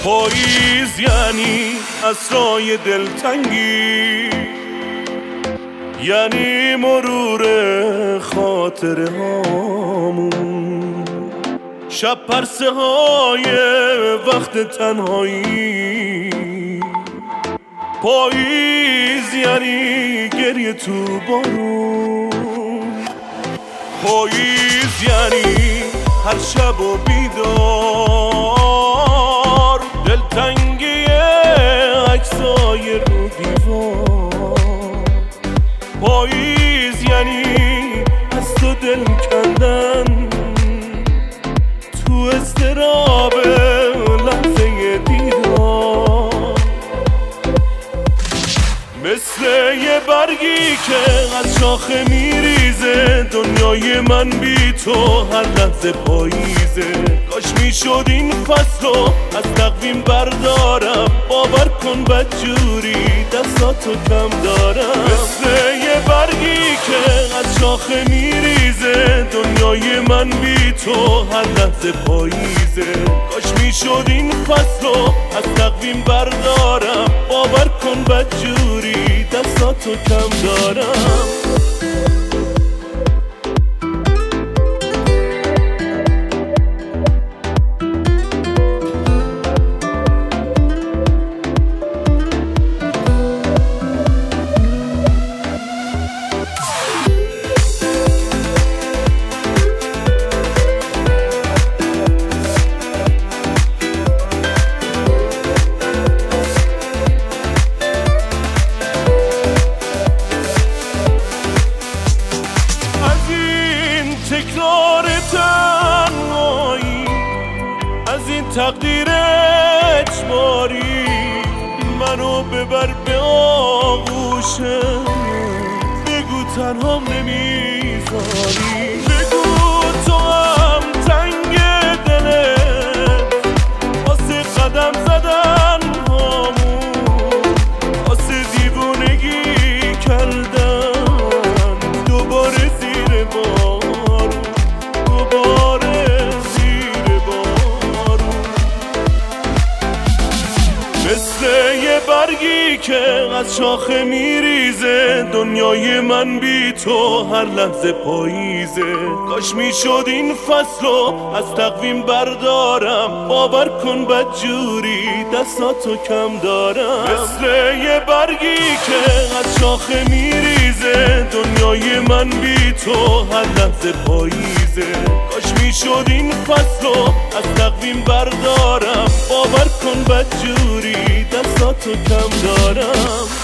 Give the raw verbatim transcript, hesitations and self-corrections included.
پاییز یعنی اسرای دلتنگی، یعنی مرور خاطره هامون، شب پرسه های وقت تنهایی. پاییز یعنی گریه تو بارون، پاییز یعنی هر شب و بیدار، دلتنگی عکسای رو دیوار. پاییز یعنی از تو دل کندن تو اضطراب لحظه دیدار، مثل یه برگی که از شاخه میریزه. دنیای من بی تو هر لحظه پاییزه. کاش میشد این فصلو از تقویم بردارم، باور کن بدجوری دستاتو کم دارم. مثل یه برگی که از شاخه میریزه. دنیای من بی تو هر لحظه پاییزه. کاش میشد این فصلو از تقویم بردارم، باور کن بدجوری دستاتو کم دارم. تکرار تنهایی، از این تقدیر اجباری، منو ببر به آغوشت. بگو تنهام نمیذاری، بگو تو هم تنگ دلت واسه قدم زدن هامون، واسه دیوونگی کردن دوباره زیر بار، مثل یه برگی که از شاخه میریزه. دنیای من بی تو هر لحظه پاییزه. کاش میشد این فصلو از تقویم بردارم، باور کن بدجوری دستاتو کم دارم. مثل یه برگی که از شاخه میریزه. دنیای من بی تو هر لحظه پاییزه. کاش میشد این فصلو از تقویم بردارم، باور کن بدجوری دستاتو کم دارم.